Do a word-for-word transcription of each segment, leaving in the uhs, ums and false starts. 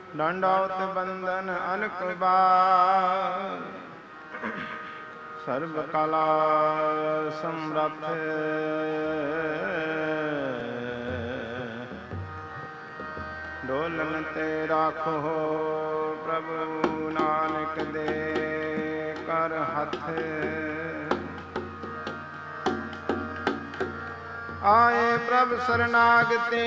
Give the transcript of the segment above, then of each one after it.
ਡੰਡਾਉਤ ਬੰਧਨ ਅਨਕ ਬਾਰ, ਸਰਬ ਕਲਾ ਸਮਰੱਥ ਡੋਲਨ ਤੇ ਰਾਖੋ ਪ੍ਰਭੂ ਨਾਨਕ ਦੇ ਕਰ ਹੱਥ। ਆਏ ਪ੍ਰਭ ਸਰਨਾਗਤੇ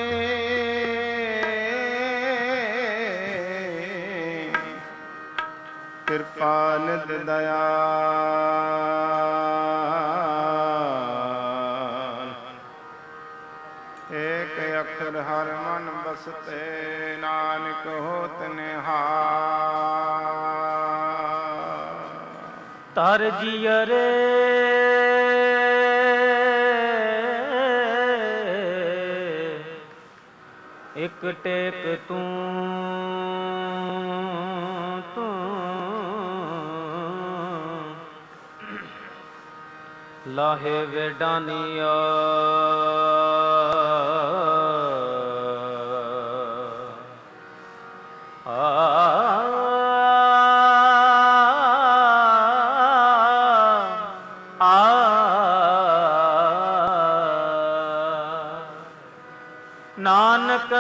ਕਿਰਪਾ ਨਿਤ ਦਇਆ, ਏਕ ਅਖਰ ਹਰ ਮਨ ਬਸਤੇ ਨਾਨਕ ਹੋਤ ਨਿਹਾਲ। ਤਰ ਜੀਅਰੇ ਇਕ ਟੇਕ ਤੂੰ ਤੂੰ ਲਾਹੇ ਵੇਡਾਨੀਆ ਨਾਨਕ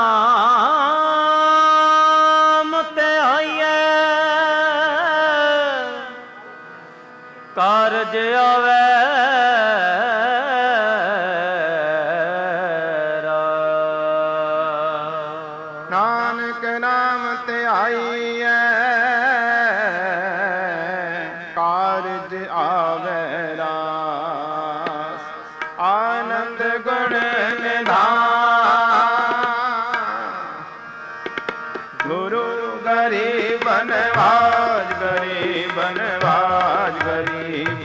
ਨਾਮ ਤੇ ਆਈਐ ਕਾਰਜ ਆਵੈ ਰਾ। ਨਾਨਕ ਨਾਮ ਤੇ ਆਈਐ ਕਾਰਜ ਆਵੈ ਰਾਸ। ਆਨੰਦ ਗੁਣ ਬਨਵਾਜ ਗਰੀਬ ਬਨਵਾਜ ਗਰੀਬ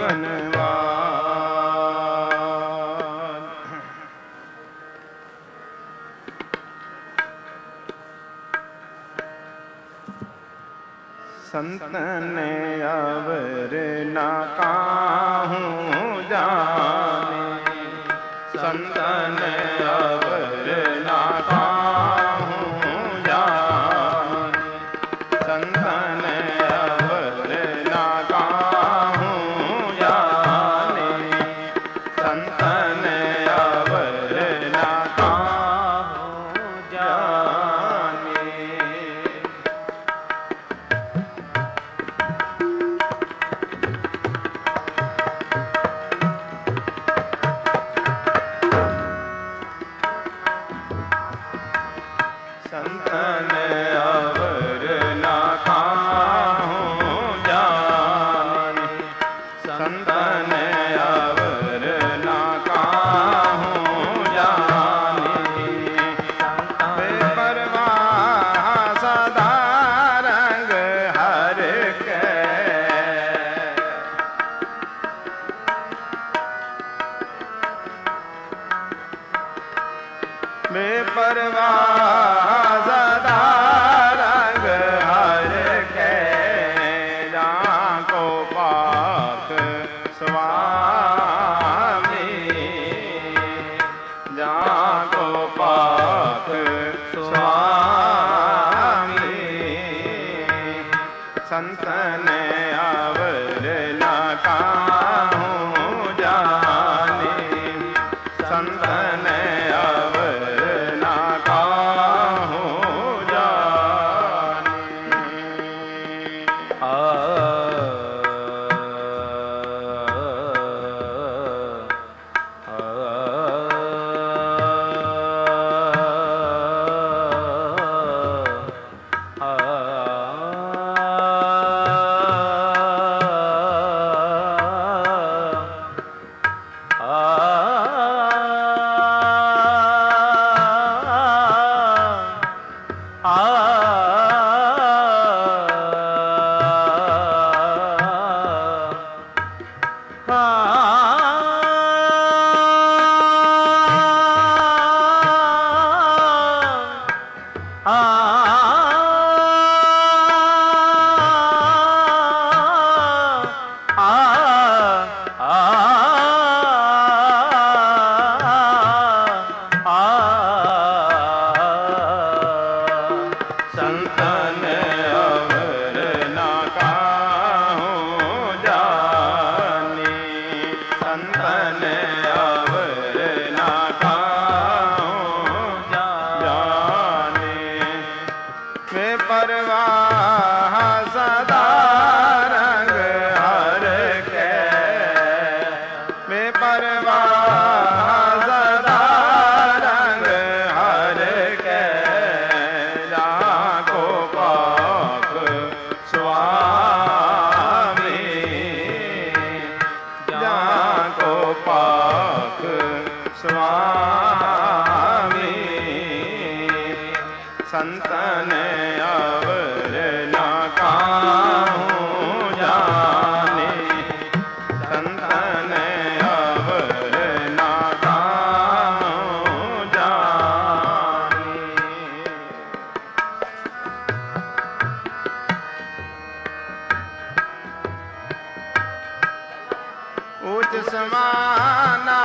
ਬਨਵਾਜ। ਸੰਤਨ ਅਵਰ ਨਾ ਕਾਹੂੰ ਜਾਣੇ, ਸੰਤਨ ਅਵਰ ਨਾ ਕਾਹੂੰ ਜਾਣੇ, ਸੰਤਨ ਅਵਰ ਨਾ ਕਾਹੂੰ ਜਾਣੇ, ਸੰਤਨ ਅਵਰ ਨਾ ਕਾਹੂੰ ਜਾਣੇ। ਸੰਤਨ ਅਵਰ ਨਾ ਕਾਹੂੰ ਜਾਣੇ, ਸੰਤਨ ਅਵਰ ਨਾ ਕਾਹੂੰ ਜਾਣੇ। ਬੇਪਰਵਾਹ ਸਦਾ ਰੰਗ ਹਰ ਕੈ, ਬੇਪਰਵਾਹ ਸਦਾ ਰੰਗ ਹਰ ਕੈ। ਜਾਂ ਕੋ ਪਾਕ ਸੁਆਮੀ, ਜਾਂ ਕੋ ਪਾਕ ਸੁਆਮੀ। ਸੰਤਨ ਅਵਰ ਨਾ ਕਾਹੂੰ ਜਾਣੇ, ਸੰਤਨ ਅਵਰ ਨਾ ਕਾਹੂੰ ਜਾਣੇ। ਆ संतन अवर न काहूँ जानी, संतन अवर न काहूँ जानी। वे परवाह सदा रंग हर के, वे परवाह सदा रंग हर के, जाको पाक स्वामी, जाको पाक स्वामी। संतन अवर न काहूँ जानी, संतन अवर न काहूँ जानी। ऊंच समाना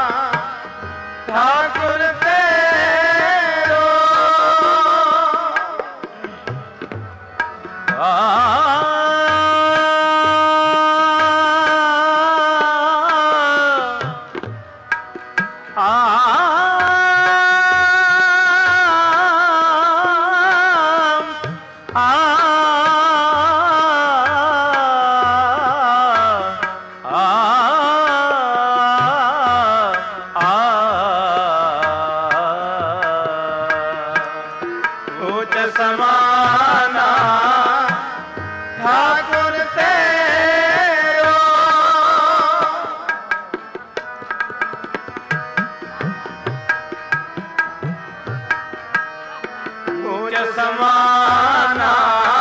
ठाकुर तेरो, आ आ ऊंच समाना ठाकुर तेरो, ऊंच समाना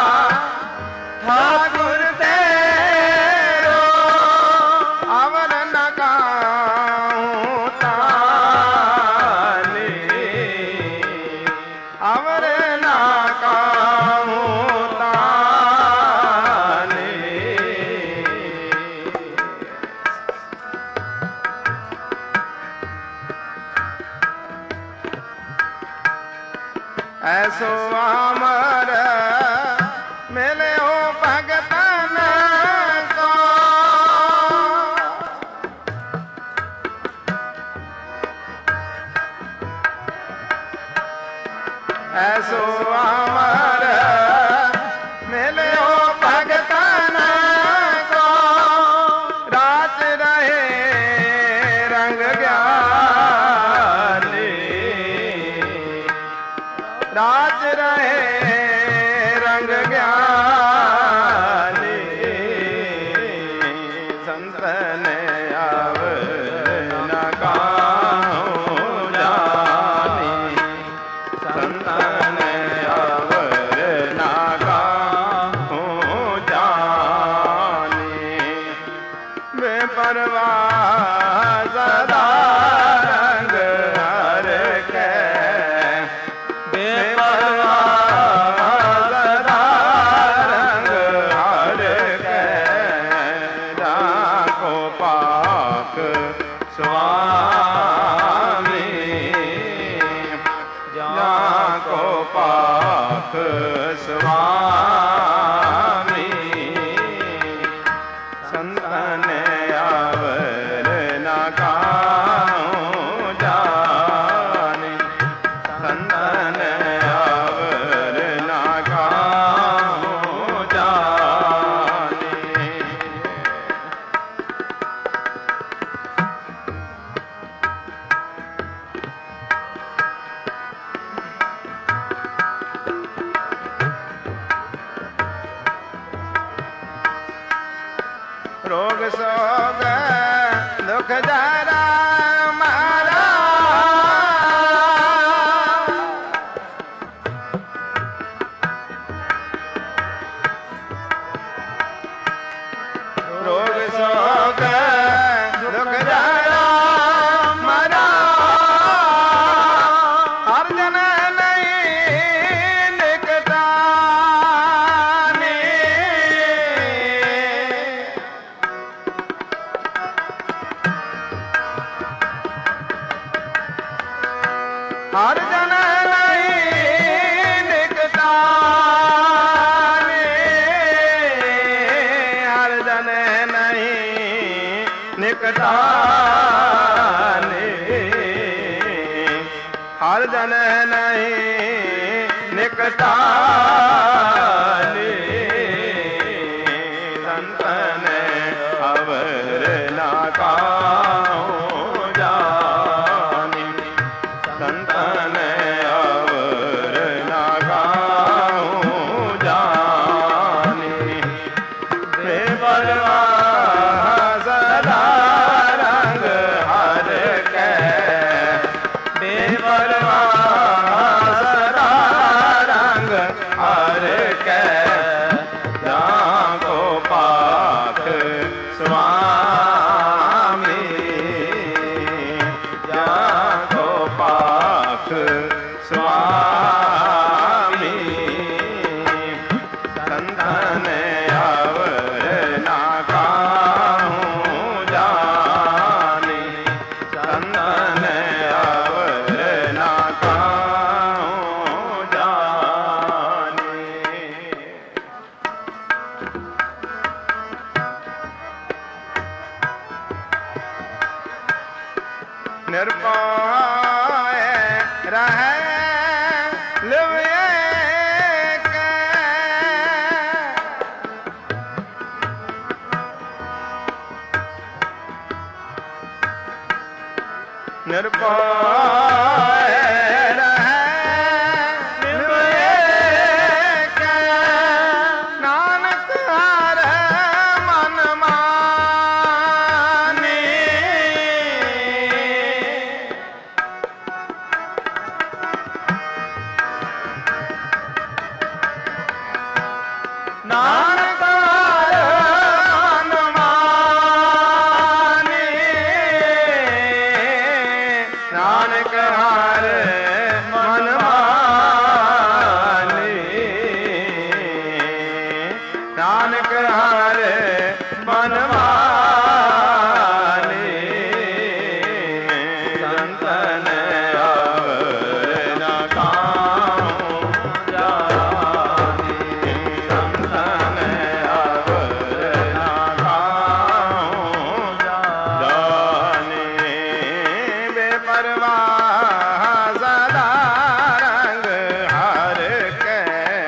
ठाकुर तेरो, अवर न काहूँ तानी, अवर न काहूँ तानी। ऐसो अमर मिले हो भगतन को, ऐसो अमर मिले हो भगतन को, राज रहे रंग ज्ञानी, राज रहे रंग ज्ञानी। संतन अवर न काहूँ जानी, संतन अवर न काहूँ जानी। वे परवाह सदा रंग हर के, बेपरवाह सदा रंग हर के, जाको पाक स्वामी, जाको पाक स्वामी। संतन अवर न काहूँ जानी, संतन अवर न काहूँ जानी। कटाले संतन अवर ना काहू जाने संतन अवर ना काहू जाने बेपरवाह सदा रंग हर कै बेपरवाह सदा रंग हर कै जाको पाक स्वामी जाको पाक स्वामी संतन अवर ना काहू जाने संतन अवर ना काहू जाने निर्भय रहे लिवे के निर्भय रहे लिवे के नानक हर मन माने नानक हर मन माने नानक हर मन माने नानक हर मन माने संतन अवर ना काहू जाने संतन अवर ना काहू जाने बेपरवाह सदा रंग हर कै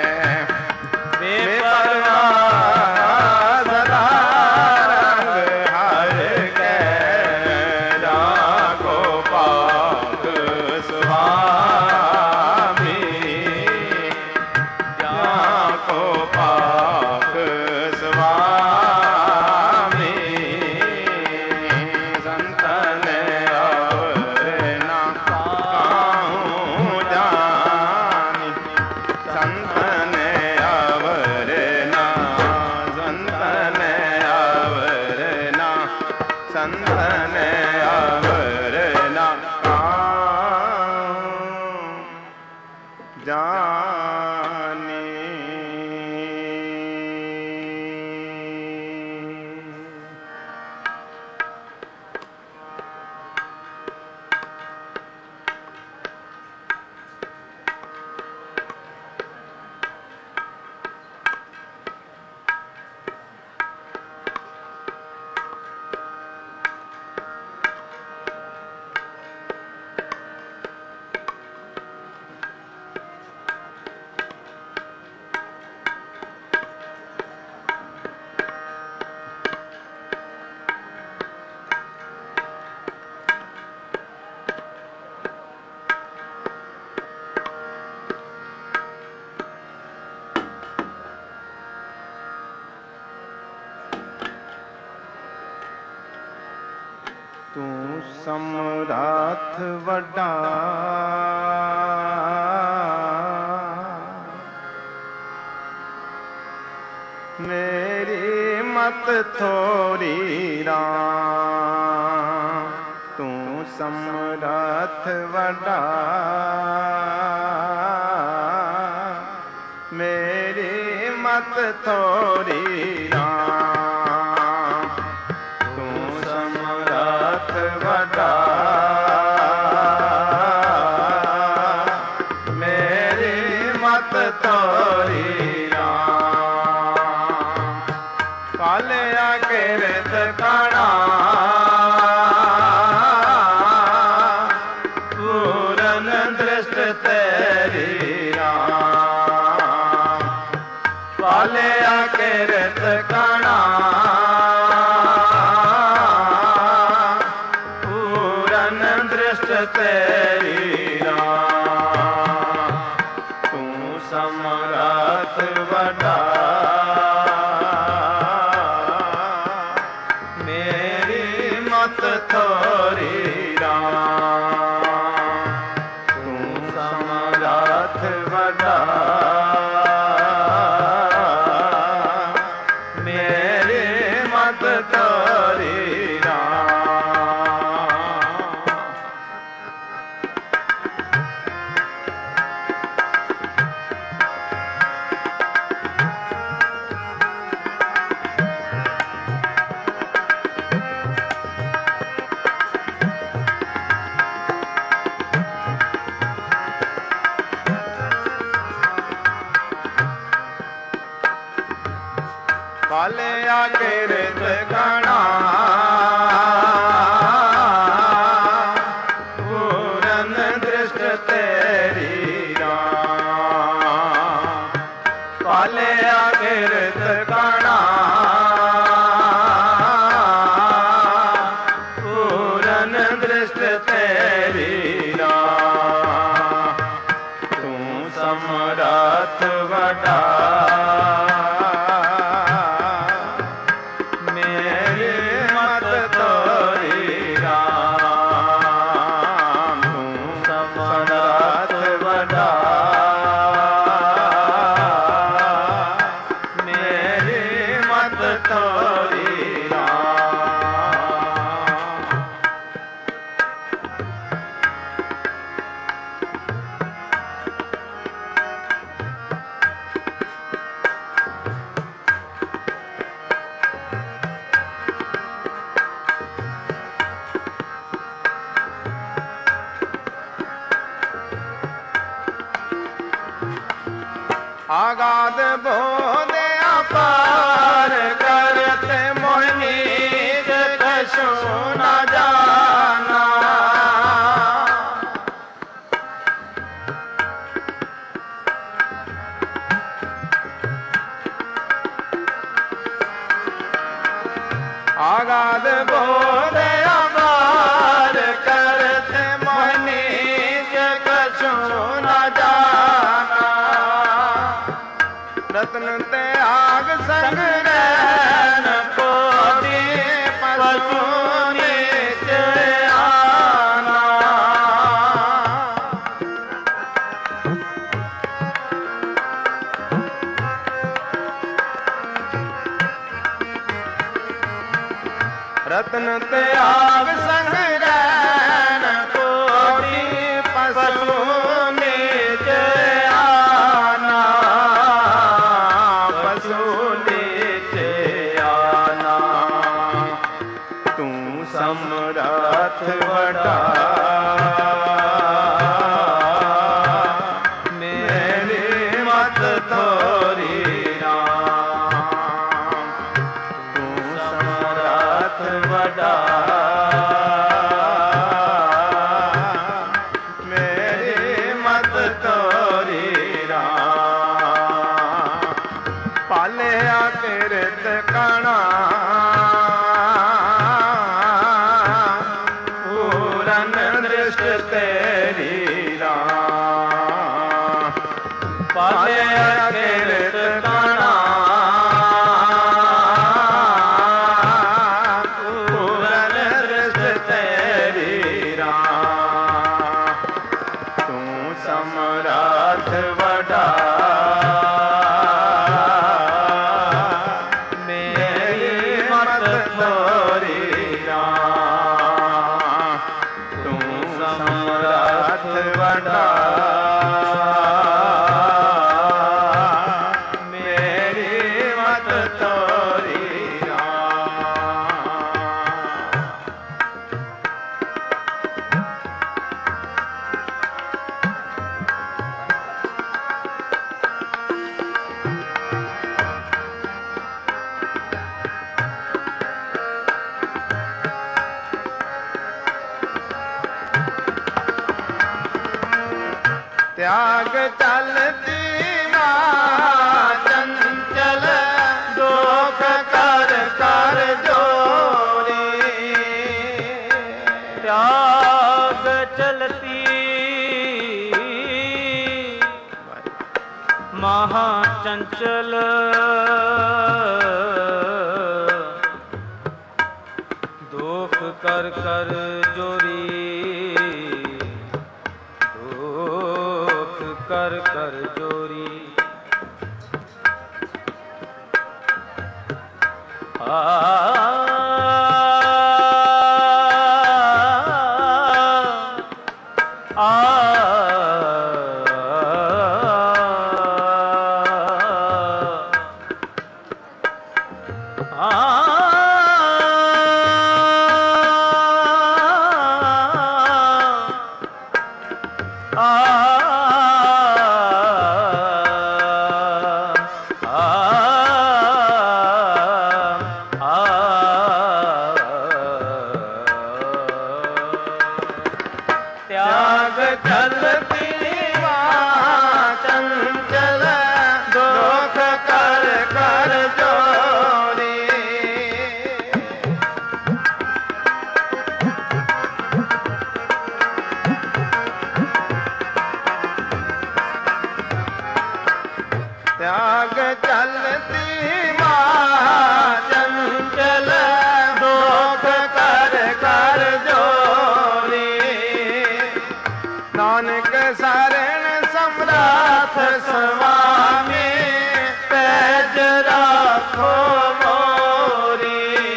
बेपरवाह सदा रंग हर कै जाको पाक स्वामी जाको पाक स्वामी संतन अवर ना काहू जाने संतन अवर ना संतन अवर ना संतन अवर ना काहू जाने तू समरथ वड्डा मेरी मत थोरी राम तू समरथ वड्डा मेरी मत थोरी राम तू समरथ वड्डा मेरी मत थोरी पालिया किरत काना पूरन दृष्ट तेरी राम समरथ बड़ा मेरी मत थोरी राम तू समरथ बड़ा मेरी मत थोरी काले आके रित गणा पूरन दृष्ट तेरी राम काले आके रित गणा पूरन दृष्ट तेरी राम तू समरथ बड़ा आगाद बोधे अपार करते मोहिनी कशो न जाना आगाद बोधे अपार करते मोहिनी कशो न जाना रत्न ते आग संग रैन पोती पशु नीचे आना रत्न ते आग संग रैन पोती पशु नीचे आना समरथ बड़ा मेरी मत थोरी राम तू समरथ बड़ा मेरी मत थोरी राम पाले आके रित कणा तेरी राम पाले आके रित कणा पूरन दृष्ट तेरी राम तू समरथ बड़ा मेरी मत थोरी राम तू समरथ बड़ा मेरी मत थोरी त्याग चलती माँ चंचल दुख कर कर जोरी त्याग चलती ਮਹਾ ਚੰਚਲ ਦੁਖ ਕਰ ਕਰ ਜੋਰੀ, ਦੁਖ ਕਰ ਕਰ ਜੋਰੀ। ਆ त्याग चलती माँ चंचल दुख कर कर जोरी। नानक शरण सम्राट स्वामी पैज राखो मोरी।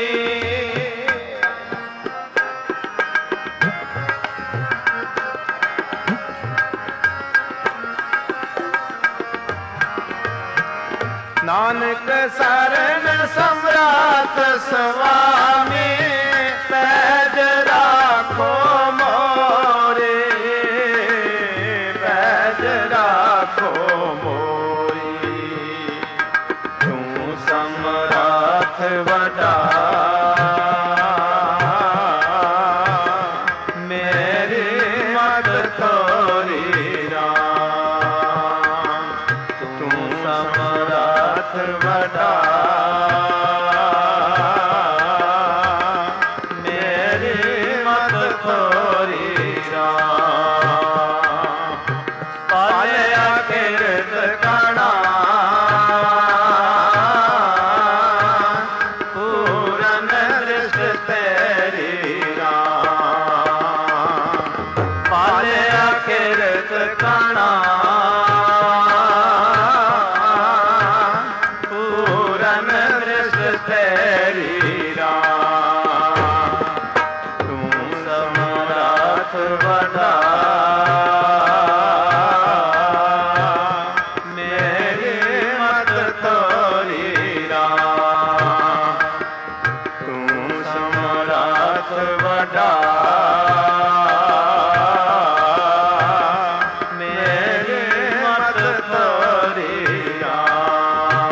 नानक शरण सम्राट स्वामी पैज राखो मोरे, पैज राखो मोरी। तू सम्राट वडा मेरी मत तोरी राम। तू सम्राट वडा मेरी मत थोरी राम। पालिया किरत कणा पूरन दृष्ट तेरी राम। पालिया किरत कणा तेरी राम। तू सम्राट वडा मेरी मत थोरी राम। तू सम्राट वडा मेरी मत थोरी राम।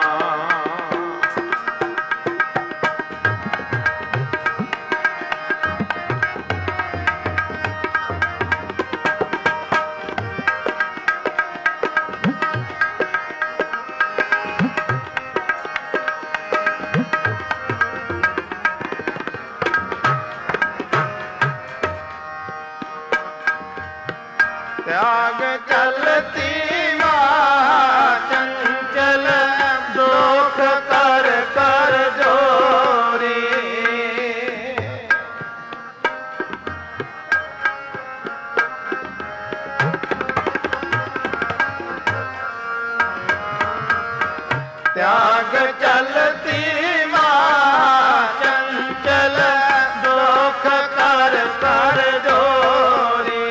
त्याग चलती माँ चंचल दुख कर कर जोरी। त्याग चलती माँ चंचल दुख कर कर जोरी।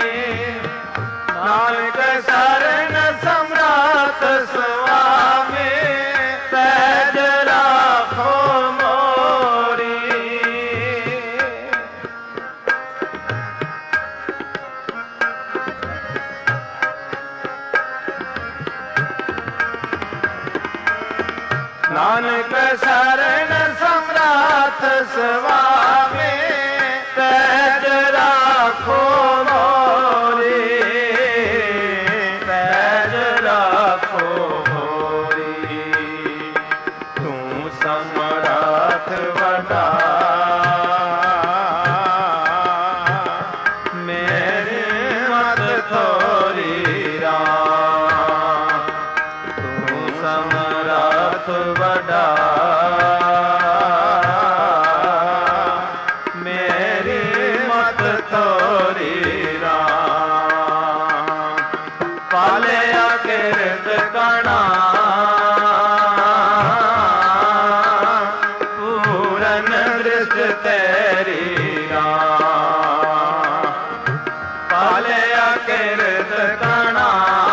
नानक शरण सम्राट स्वामी पैज राखो मोरी। नानक शरण सम्राट स्वामी पैज राखो मोरी। पैज राखो मोरी। तू सम्राट वडा मेरी मत थोरी राम। वडा मेरी मत थोरी राम पाले अकिरत कणा पूरन दृष्ट तेरी राम पाले अकिरत कणा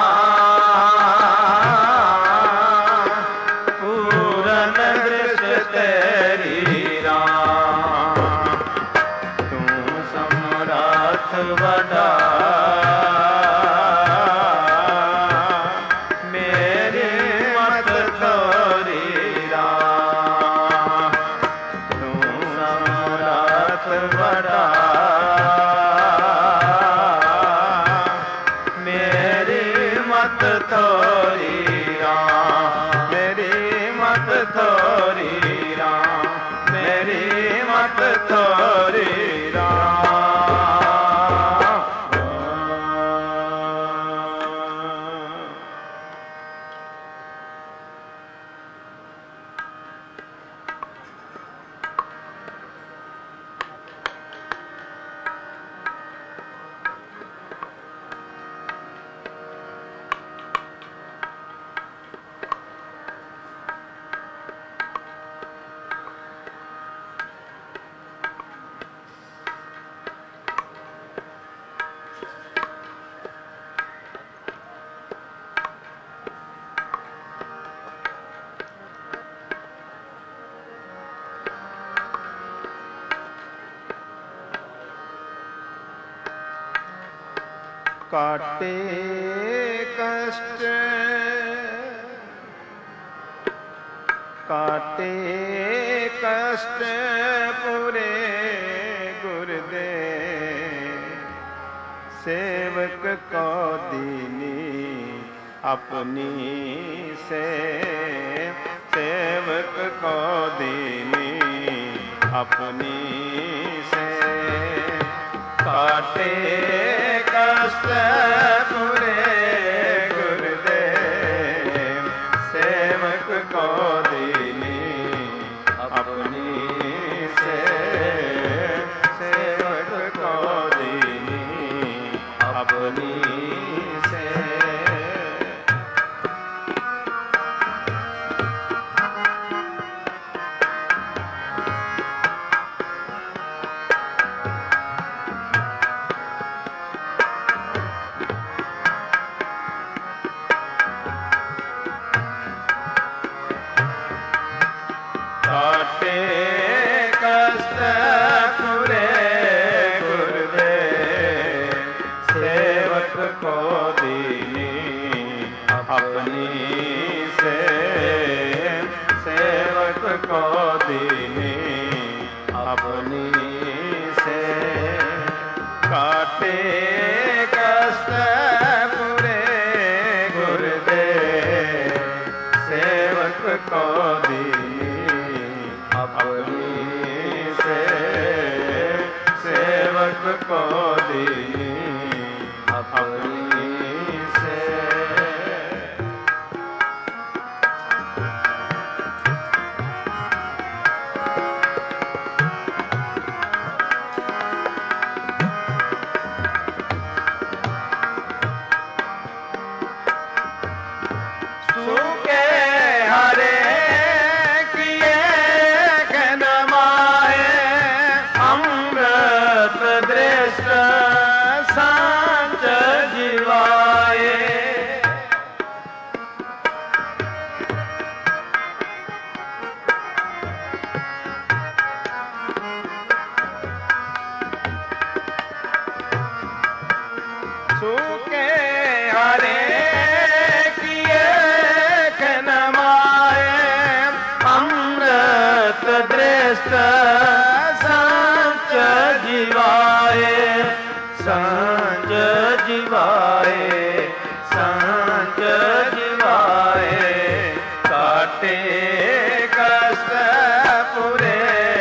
पूरन दृष्ट तेरी राम तू समरथ वडा मेरी मत थोरी राम तू समरथ वडा मेरी मत थोरी राम मेरी मत थोरी राम मेरी मत थोरी राम काटे कष्ट काटे कष्ट पूरे गुरुदेव सेवक को दीनी अपनी से सेवक को दीनी अपनी से काटे कष्ट पूरे गुरुदेव सेवक को दीनी अपनी से सेवक को दीनी अपनी से काटे कष्ट पूरे गुरुदेव सेवक को दीनी अपनी से सेवक को दीनी अपनी से काटे कष्ट पूरे गुरुदेव सेवक को दीनी अपनी से सेवक को दीनी अपनी से सूखे हरे किए कनमाए अमृत दृष्ट सांच जीवाए सूखे हरे किए कनमाए अमृत दृष्ट सांच जीवाए सांच जीवाए सांच जीवाए काटे कष्ट पूरे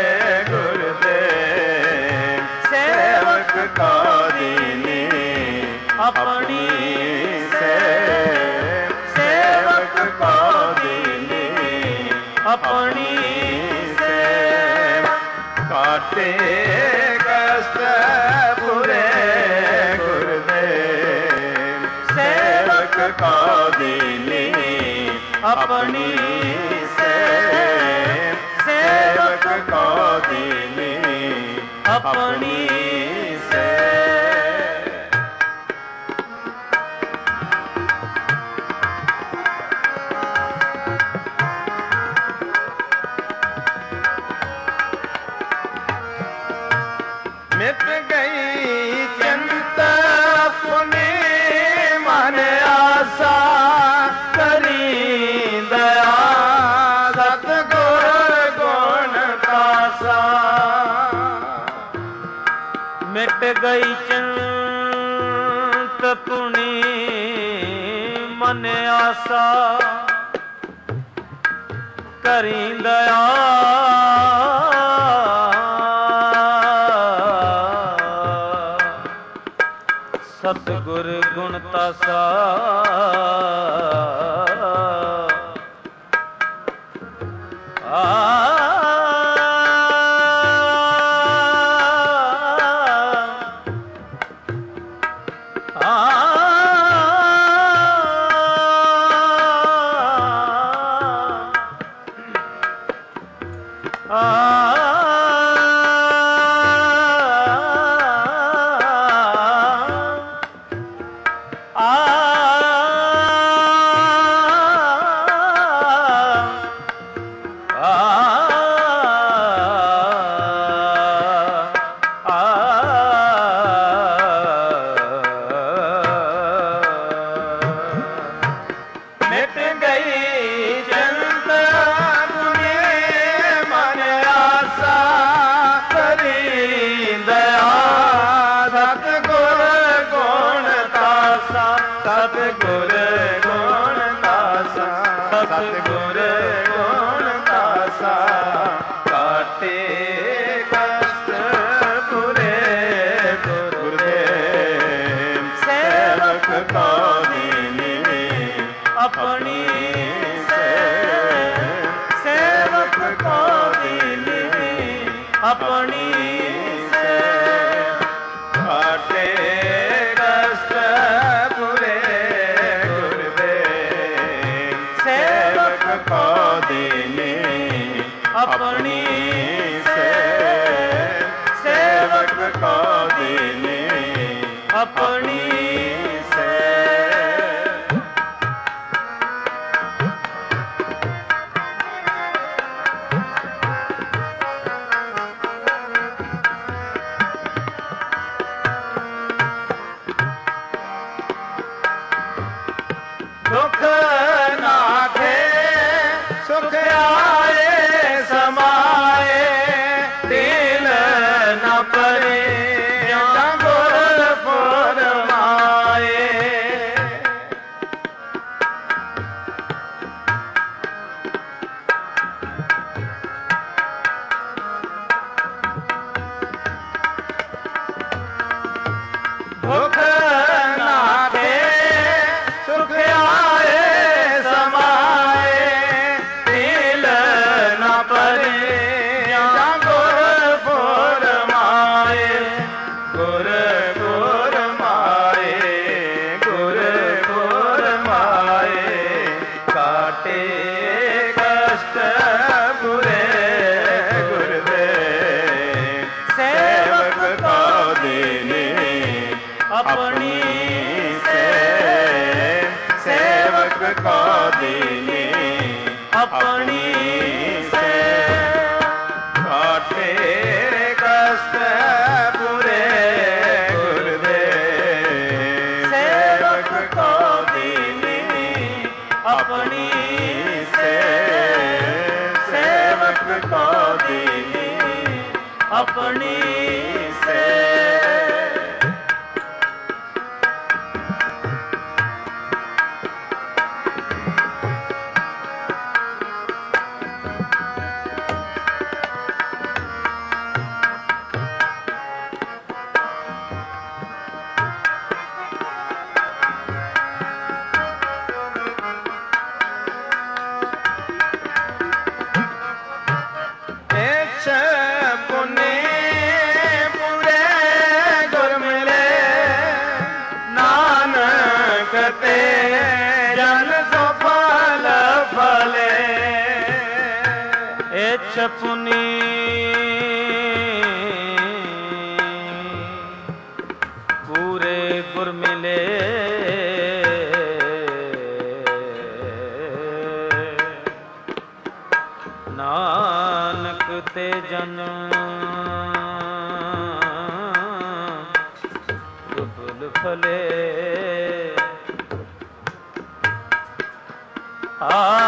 गुरुदेव सेवक को दीनी अपनी से सेवक को दीनी अपनी सेव काटे कष्ट बुरे गुरुदेव सेवक का दीनी अपनी सेव सेवक का दीनी अपनी मिट गई चिंता अपनी मन आशा करी दया सतगुर गुण तासा मिट गई चिंत अपनी मन आशा करी दया सतगुर गुण तासा आ सतगुर गुण तासा सतगुर गुण तासा काटे कष्ट बुरे गुरुदेव सेवक का दीनी अपनी सेवक का दीनी अपनी काटे कष्ट दीनी अपनी सेवक को दीनी अपनी दुख नाथे सुख आए समाए दिल न परे गुर फुरमाए दुख नाथे सुख आए समाए दिल न परे गुर फुरमाए गुर फुरमाए गुर फुरमाए काटे कष्ट बुरे गुरुदेव सेवक का दीनी अपनी सेवक का दीनी अपनी से काटे कष्ट बुरे गुरुदेव सेवक का दीनी अपनी से सेवक का दीनी अपनी से ਛਪੁਨੀ ਪੂਰੇ ਗੁਰ ਮਿਲੇ ਨਾਨਕ ਤੇ ਜਨ ਸੁਫਲ ਫਲੇ ਆ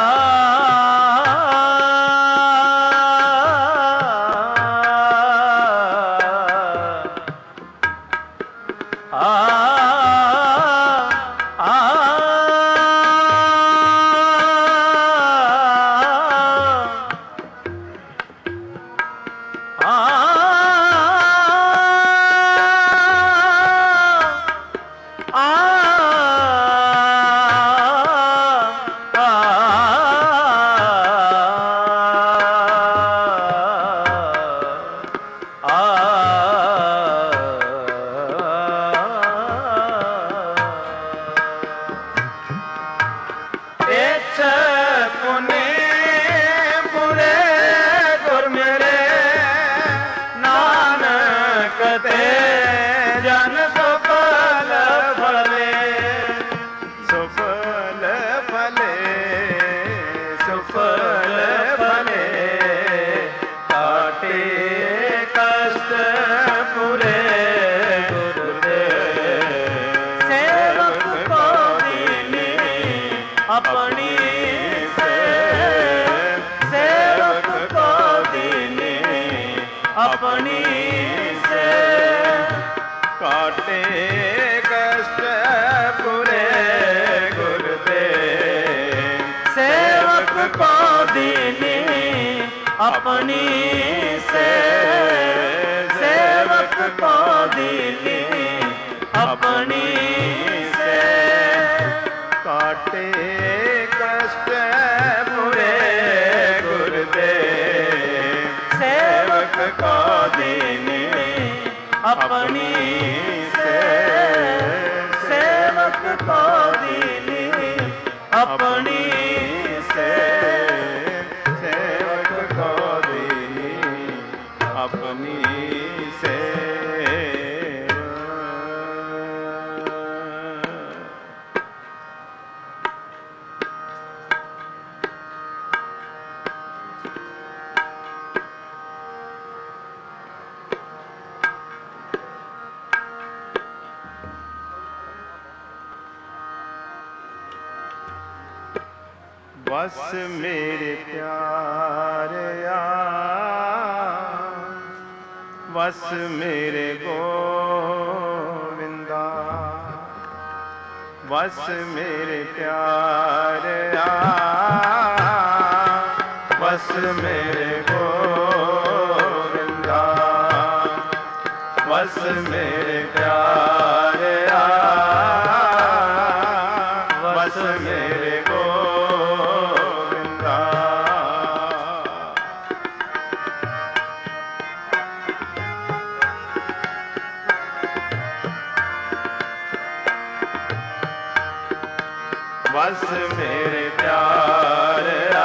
अपनी से सेवक को दीनी अपनी से काटे कष्ट बुरे गुरुदेव सेवक को दीनी अपनी से सेवक को दीनी अपनी से अपनी से बस मेरे प्यारे आ बस मेरे गोविंदा बस मेरे प्यारे आ बस मेरे गोविंदा बस मेरे प्यारे आ बस मेरे गोविंदा बस मेरे प्यारे आ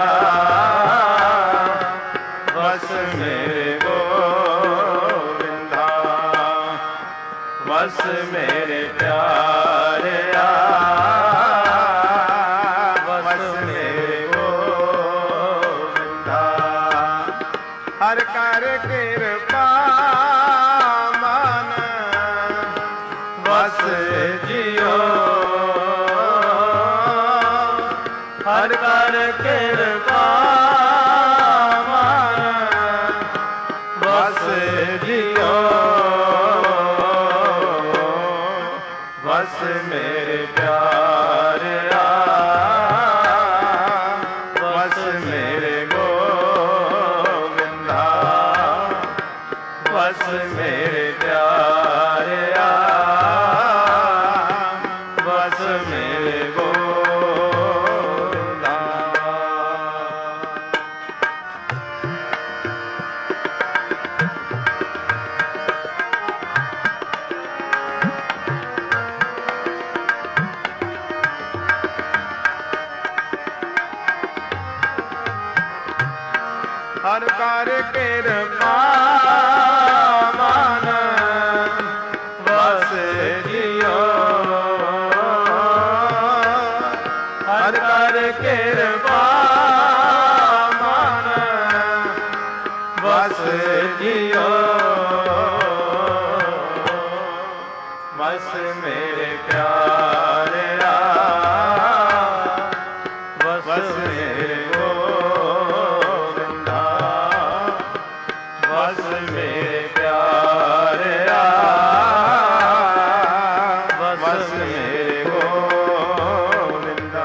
बस मेरे गोविंदा बस मेरे प्यारे आ बस मेरे गोविंदा हर कर कृपा मन बस जियो हर कर कृपा मन बस जियो बस मेरे प्यारे आ बस मेरे गोविंदा बस मेरे प्यारे आ बस मेरे गोविंदा ਹਰ ਕਰ ਕਿਰਪਾ ਮਨ ਵਸ ਜਿਉ ਹਰ ਕਰ ਕਿਰਪਾ ਮਨ ਵਸ ਜਿਉ ਵਸ ਮੇਰੇ ਪਿਆਰਿਆ ਵਸ ਮੇਰੇ ਗੋਵਿੰਦਾ ਵਸ ਮੇਰੇ ਪਿਆਰਿਆ ਵਸ ਮੇਰੇ ਗੋਵਿੰਦਾ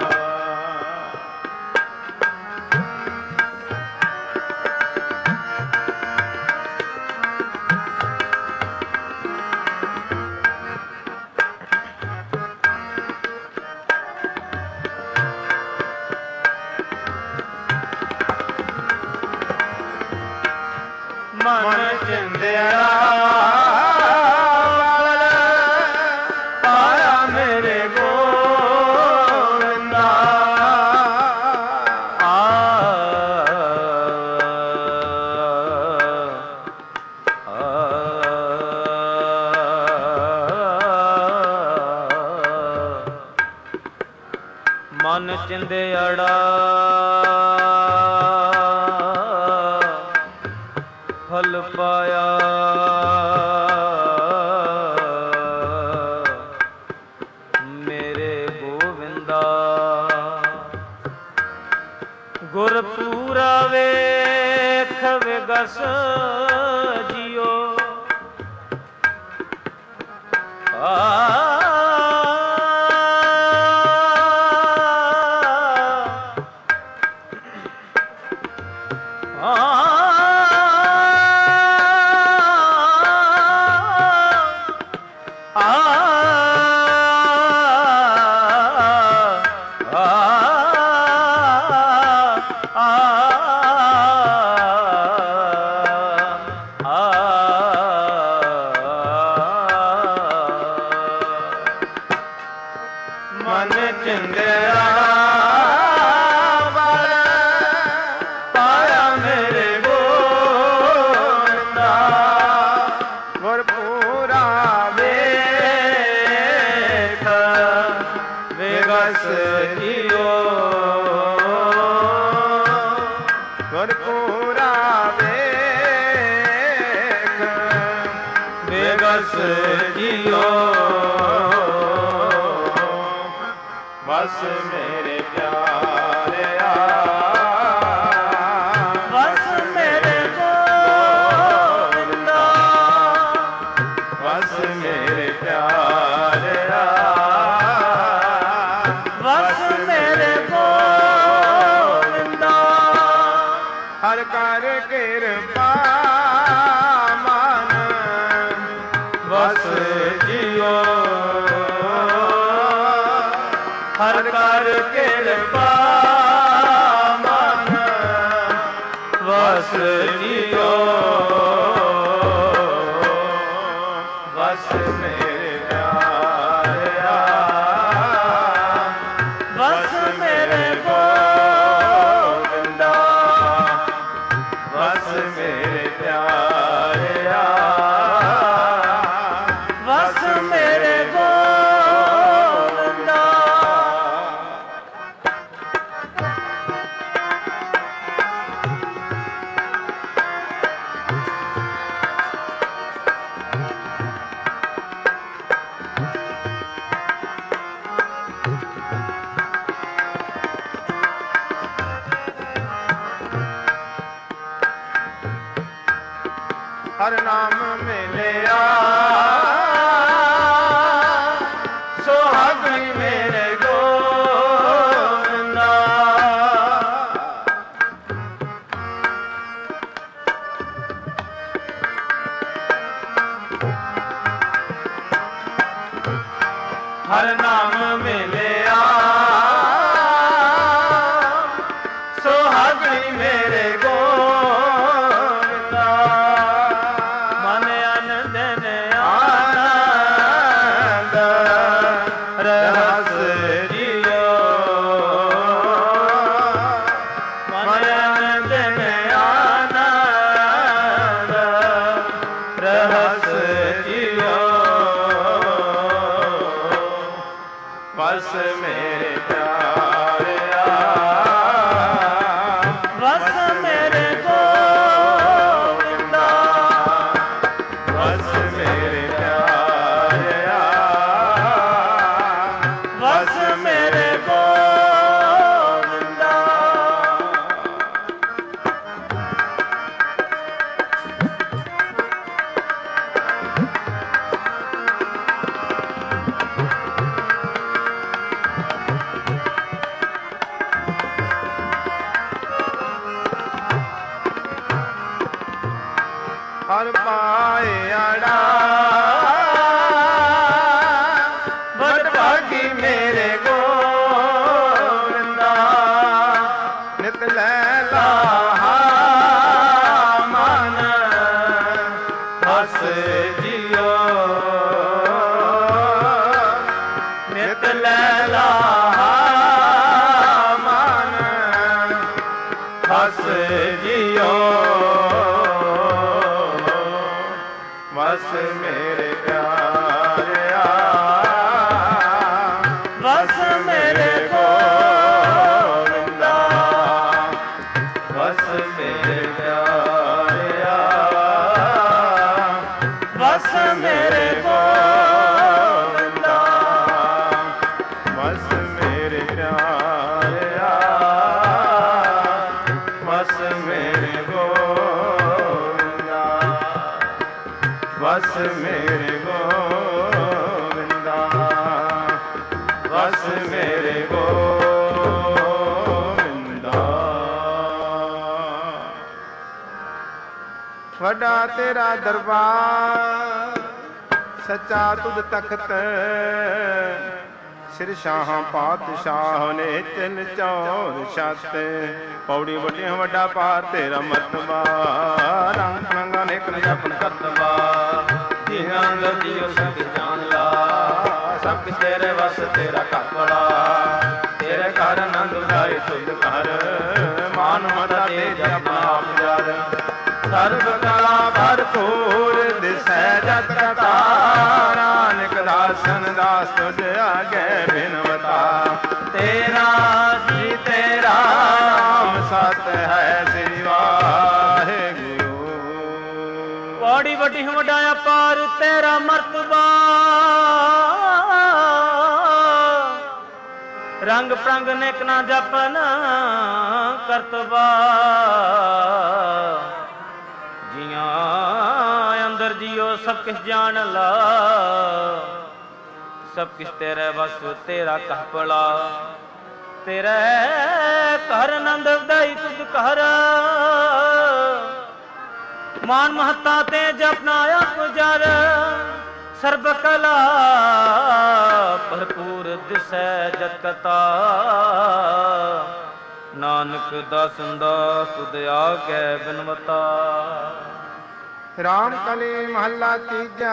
ਮਨ ਚਿੰਦਿਆ ਪਾਇਆ ਮੇਰੇ ਗੋਵਿੰਦਾ ਆ ਮਨ ਚਿੰਦਿਆੜਾ ਫਲ ਪਾਇਆ ਮੇਰੇ ਗੋਵਿੰਦਾ ਗੁਰਪੂਰਾ ਵੇਖ ਵਿਗਸ ਜਿਉ ਆ ਮਨ ਚਿੰਦਿਆ ਪਾਇਆ ਮੇਰੇ ਗੋਵਿੰਦਾ ਗੁਰਪੂਰਾ ਵੇਖ ਵਿਗਸ ਜਿਉ ਗੁਰਪੂਰਾ ਵੇਖ ਵਿਗਸ ਜਿਉ ਵਸ ਮੇਰੇ ਪਿਆਰਿਆ ਵਸ ਮੇਰੇ ਗੋਵਿੰਦਾ ਵਸ ਮੇਰੇ ਪਿਆਰਿਆ ਵਸ ਮੇਰੇ ਗੋਵਿੰਦਾ ਹਰ ਕਰ ਕਿਰਪਾ ਮਨ ਵਸ ਜਿਉ ਹਰ ਕਰ ਕਿਰਪਾ ਮਨ ਵਸ ਜਿਉ ਵਸ ਮੇਰੇ ਪਿਆਰਿਆ ਵਸ ਮੇਰੇ ਗੋਵਿੰਦਾ ਵਸ ਮੇਰੇ ਪਿਆਰਿਆ ਵਸ ਮੇਰੇ ਗੋਵਿੰਦਾ ਹਰ ਨਾਮ ਮਿਲਿਆ ਸੁਹਾਗਣੀ ਮੇਰੇ ਗੋਵਿੰਦਾ ਹਰ ਨਾਮ ਮਿਲਿਆ ਸੁਹਾਗਣੀ ਮੇਰੇ ਗੋਵਿੰਦਾ ਮਨ ਆਨੰਦ ਨੇ ਆਨੰਦ ਰਸ ਜਿਉ ਮਨ ਆਨੰਦ ਨੇ ਹਰ ਪਾਏ ਆੜਾ ਬੜ ਭਾਗੀ ਮੇਰੇ ਗੋਵਿੰਦਾ ਨਿਤ ਲੈ ਲਾਹਾ ਮਨ ਹਸ ਜਿਓ ਨਿਤ ਲੈ ਲਾਹਾ ਮਨ ਹਸ ਜਿਓ ਵਸ ਮੇਰੇ ਪਿਆਰਿਆ ਵਸ ਮੇਰੇ ਗੋਵਿੰਦਾ ਵਸ ਮੇਰੇ ਪਿਆਰਿਆ ਵਸ ਮੇਰੇ ਗੋਵਿੰਦਾ ਵਸ ਮੇਰੇ ਪਿਆਰਿਆ ਵਸ ਮੇਰੇ ਗੋਵਿੰਦਾ ਵਸ ਮੇਰੇ ਗੋਵਿੰਦਾ ਵਸ ਮੇਰੇ ਗੋਵਿੰਦਾ ਵੱਡਾ ਤੇਰਾ ਦਰਬਾਰ ਸੱਚਾ ਤੁਧ ਤਖਤ ਸਿਰ ਸ਼ਾਹਾਂ ਪਾਤਸ਼ਾਹ ਨੇ ਤਿੰਨ ਚੌਰ ਛੱਤ ਪੌੜੀ ਵੱਡਿਆਂ ਵੱਡਾ ਪਾਰ ਤੇਰਾ ਮਰਤਬਾ ਰੰਗ ਰੰਗਾਂ ਨੇ ਕਨ ਆਪਣ ਕਰਤਬਾ ਜਿਹਾਂ ਦਾ ਜੀਉ ਸਭ ਜਾਣ ਲਾ ਸਭ ਕੁਛ ਤੇਰੇ ਵਸ ਤੇਰਾ ਕਾਪੜਾ ਤੇਰੇ ਘਰ ਆਨੰਦ ਉਡਾਏ ਤੁਧ ਘਰ ਮਾਨ ਮਤਾ ਤੇ ਜਪਨਾ ਆਪ ਜਰ ਸਰਬ ਕਲਾ ਭਰਪੂਰ ਦਿਸੈ ਜਤ ਕਥਾ ਨਾਨਕ ਦਾਸਨ ਦਾਸ ਤੁਝ ਆਗੇ ਬਿਨਵਤਾ ਤੇਰਾ ਜੀ ਤੇਰਾ ਨਾਮ ਸਤ ਹੈ ਸ੍ਰੀ ਵਾਹਿਗੁਰੂ ਪੌੜੀ ਵੱਡੀ ਵੱਡਾ ਅਪਾਰ ਤੇਰਾ ਮਰਤਬਾ ਰੰਗ ਪ੍ਰੰਗ ਨੇਕ ਨਾ ਜਪਨ ਕਰਤਬਾ ਜੀਆਂ ਅੰਦਰ ਜਿਉ ਸਭ ਕਿਛ ਜਾਣ ਲਾ ਸਭ ਕਿਛ ਤੇਰੇ ਵਸ ਤੇਰਾ ਕਹਪਲਾ ਤੇਰੇ ਘਰ ਆਨੰਦ ਵਧਾਈ ਤੁਧ ਘਰ ਮਾਨ ਮਹੱਤਾ ਤੇ ਜਪਨਾ ਆਪ ਜਰ ਸਰਬ ਕਲਾ ਭਰਪੂਰ ਦਿਸੈ ਜਤ ਕਤਾ ਨਾਨਕ ਦਾਸਨ ਦਾਸ ਤੁਧ ਆਗੇ ਬਿਨਵਤਾ ਰਾਮ ਕਲੀ ਮਹੱਲਾ ਤੀਜਾ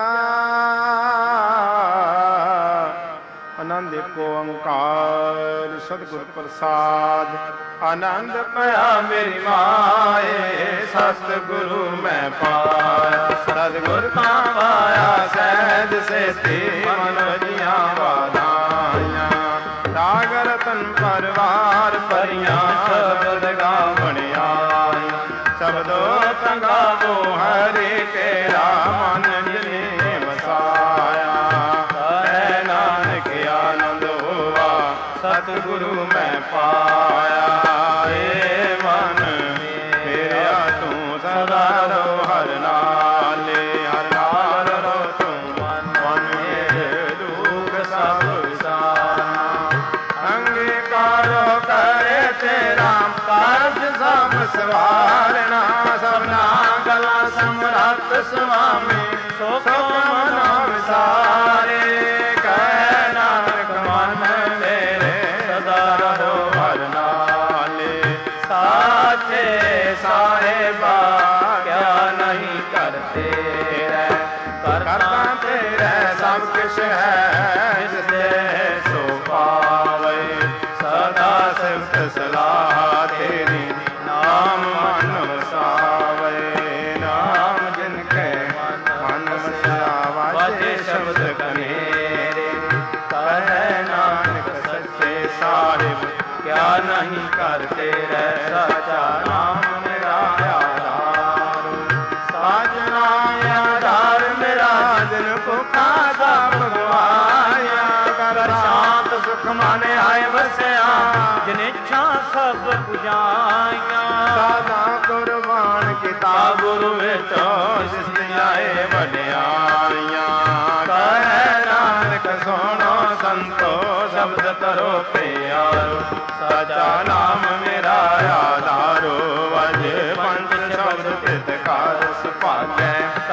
ਆਨੰਦ ਏਕੋ ਓੰਕਾਰ ਸਤਿਗੁਰ ਪ੍ਰਸਾਦ ਆਨੰਦ ਪਿਆ ਮੇਰੀ ਮਾਏ ਸਤਿਗੁਰੂ ਮੈਂ ਪਾਇਆ ਸਤਿਗੁਰ ਤਾਂ ਪਾਇਆ ਸਹਿਜ ਸੇਤੀ ਮਨ ਵਜੀਆਂ ਵਾਦਾਈਆਂ ਰਾਗ ਰਤਨ ਪਰਵਾਰ ਭਰੀਆਂ ਸ਼ਬਦ ਗਾਵਣਿਆ ਸ਼ਬਦੋ ਤੰਗਾਵੋ ਹਰੇ ਕੇਰਾ ਮਨ ਜਿਨੇ ਵਸਾਇਆ ਹੈ ਨਾਨਕ ਆਨੰਦ ਹੋਵਾ ਸਤਿਗੁਰੂ ਮੈਂ ਪਾਇਆ ਏ ਮਨ ਮੇਰਾ ਤੂੰ ਸਦਾ ਰਹੁ ਹਰ ਨਾਲੇ ਹਰ ਨਾਲ ਰਹੋ ਤੂੰ ਮਨ ਮਨ ਮੇਰੇ ਦੁਖ ਸਭ ਵਿਸਾਰਨਾ ਅੰਗੀਕਾਰੋ ਕਰੇ ਤੇਰਾ ਕਾਰਜ ਸਭ ਸਵਾਰਨਾ ਸਭਨਾ ਗਲਾ ਸਮਰੱਥ ਸੁਆਮੀ ਸੁਖ ਮਨਾ ਵਿਸਾਰੇ ਕਹਿ ਨਾਨਕ ਮਨ ਮੇਰੇ ਸਦਾ ਰਹੋ ਹਰ ਨਾਲੇ ਸਾਚੇ ਸਾਹਿਬਾ ਕਿਆ ਨਹੀਂ ਕਰਤੇ ਰਹਿ ਕਰਤਾ ਤੇਰੇ ਸਭ ਕਿਛ ਹੈ ਜਿਸ ਦੇ ਸੋ ਪਾਵੇ ਸਦਾ ਸਿਫਤ ਸਲਾਹ ਤੇਰੀ ਨਾਮ ਮਨ ਵਸਾਵੇ ਨਾਮ ਜਿਨ ਕੇ ਮਨ ਵਸਿਆ ਵਾਜੇ ਸ਼ਬਦ ਕਨੇਰੇ ਕਹੈ ਨਾਨਕ ਸੱਚੇ ਸਾਹਿਬ ਕਿਆ ਨਹੀਂ ਕਰਤੇ ਰਹਿ ਸਾਚਾ ਨਾਮ ਮੇਰਾ ਆਧਾਰ ਸਾਜਨਾ ਆਧਾਰ ਮੇਰਾ ਦਿਨ ਭੁਖਾ ਸਭ ਗਵਾਇਆ ਕਰ ਸ਼ਾਂਤ ਸੁਖ ਮਨ ਆਏ ਵਸਿਆ ਜਿਨ ਇੱਛਾ ਸਭ ਪੁਜਾਈਆਂ ਸਾਦਾ ਕੁਰਬਾਨ ਕੀਤਾ ਗੁਰੂ ਵਿਟੋ ਜਿਸ ਆਏ ਵਡਿਆਈਆਂ ਕਹੈ ਨਾਨਕ ਸੁਣੋ ਸੰਤੋ ਸ਼ਬਦ ਕਰੋ ਪਿਆਰੋ ਸਾਚਾ ਨਾਮ ਮੇਰਾ ਆਧਾਰੋ ਵਜ ਪੰਜ ਸ਼ਬਦ ਤਿਤ ਕਾਰ ਸੁਭਾਗੈ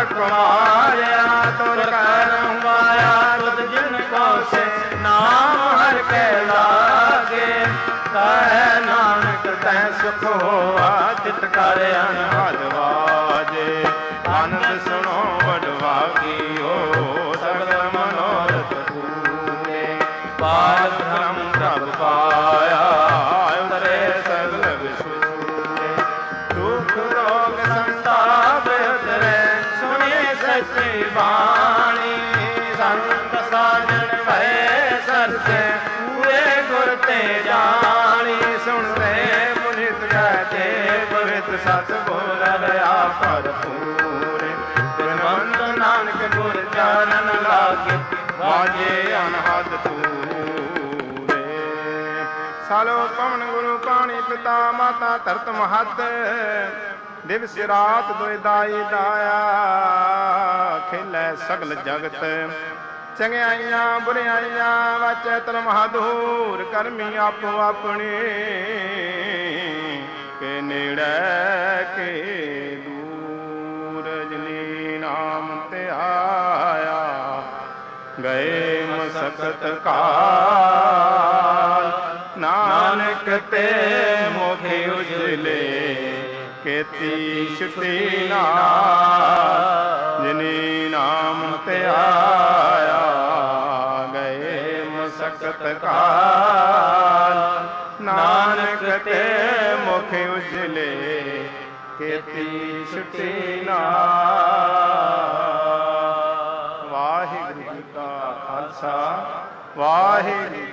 कुमारिया तुर करम माया तुद जिन को से नाम हर के लागे कहे नानक तै सुख होआ चित कर अनहद वाजे आनंद सुनो वडभागी हो सगल मनोरथ पूरे पार ब्रह्म प्रभ पाया उतरे सगल विसूरे दुख रोग संताप उतरे सुने सच्ची बाणी संत साजन भय सरसे पूरे गुर ते जानी सुन रे पुनित कहते पवित्र सत बोल रहा भरपूर बिनवंत नानक गुर चरण लागे वाजे अनहद तूरे सालो पवन गुरु पाणी पिता माता धरत महत दिवस रात दुई दाई दाया खेलै सगल जगत चंगियाइयां बुरियाइयां वाचै तन महादूर करमी आपो अपनी के नेड़े के दूर जनी नाम ते आया गए मसकत काल नानक ते मोखे उजले केती छुटी नाल जिनी नाम ते आया गए मसकत काल नानक ते मुख उजले केती छुटी नाल। वाहिगुरू जी का खालसा वाहिगुरू